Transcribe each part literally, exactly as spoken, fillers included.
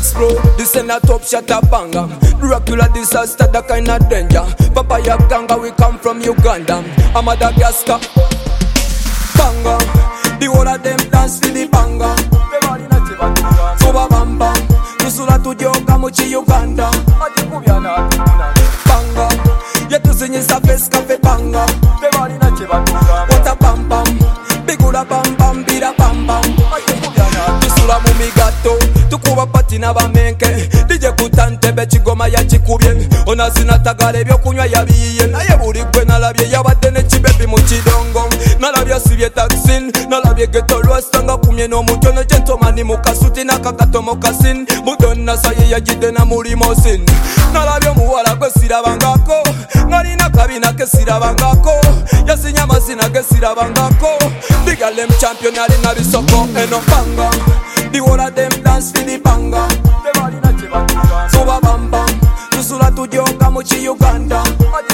explode. This ain't a top shot a banger. Dracula disaster, that kind of danger. Papaya ganga, we come from Uganda. I'm Madagascar. Banga, the whole of them dance for the banga. Suba bamba, tusula tujoga muchi Uganda. Banga, yetu sinyisa face cafe banga. What a bam bam, bigula bam bam, bira bam bam. Tusula mumigato, tukuba patina bamenke. D J kutante be chigoma ya chikubye. Ona sinatagale byokunywa yabiye. Naye buli gwe nalabye yabadde ne chibebi mu kidongo. Nalabye sibye taxin, nalabye ghetto rasta nga kumye n'omutyo ne gentleman mu kasuti n'akakato mu kasin. Budonna saye yagidde na mulimo sin. Nalabye omuwala gwe sirabangako, ngalina kabina ke sirabangako. Yasinya amazina ge sirabangako. Big Alem champion alina bisoko eno banga. The whole of them dance for the banga. Suba bam bam, tusula tujoga muchi Uganda.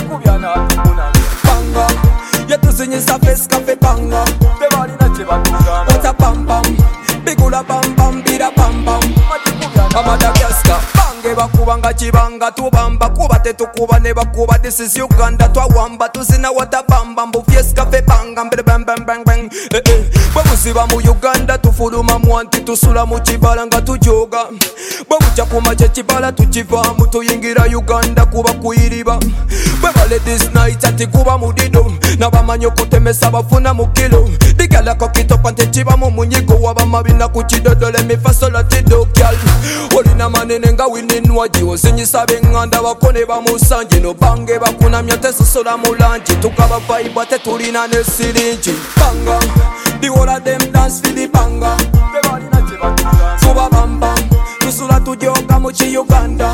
Banga, yetu sinyisa face cafe banga. What a bam bam, bigula bam bam, bira bam bam. Madagascar, bange bakubanga chibanga tubamba kuba tetukuba ne bakuba. This is Uganda twawamba tuzina wata bamba mbu fies cafe banga mbere bang bang bang bang. Eh eh, bwe buziba mu Uganda tufuluma mwanti tusula mu kibala nga tujoga. Bwe bucha kumacha kibala tukivaamu tuyingira Uganda kuba kuyiriba. Bwe bale this night ati kuba mudido nabamanyo kutemesa bafuna mu kilo. Bigala kokito pante chiba mu munyigo wabamabina ku kidodole mifasola tido gyal. Olina manene nga wininwaji osinyisa benganda bakone bamusanje no bange bakunamya tesosola mulanji tukaba vibe tetulina ne sirinji. Banga, the whole of them dance for the banga. Suba bam bam, tusula tujoga muchi Uganda.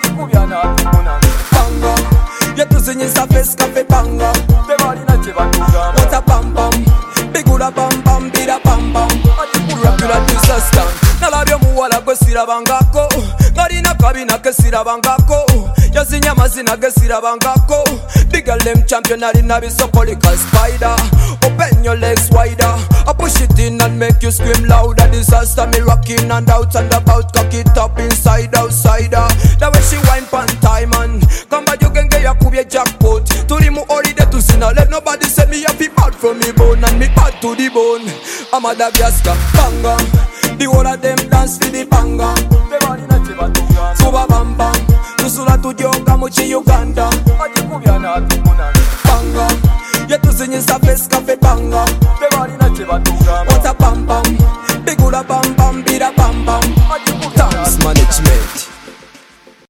Banga, yetu sinyisa face cafe banga. What a bam bam, bigula bam bam, bira bam bam. Dracula disaster, nalabye omuwala gwe sirabangako. Ngalina kabina ke sirabangako. Yasinya amazina ge sirabangako. Big Alem champion alina bisoko like a spider. Open your legs wider, I push it in and make you scream louder. Disaster me rocking and out and about, cock it up inside outsider. The way she wine pan time man, come back you can get your kubye jackpot. Turi mu holiday to sin, let nobody say me have it bad from me bone and me bad to the bone. I'm a Madagascar, banga, the whole of them dance for the banga. Suba bam bam, tusula tujoga muchi Uganda. Banga, yetu sinyisa face cafe banga. What a bam bam, bigula bam bam, bira bam bam.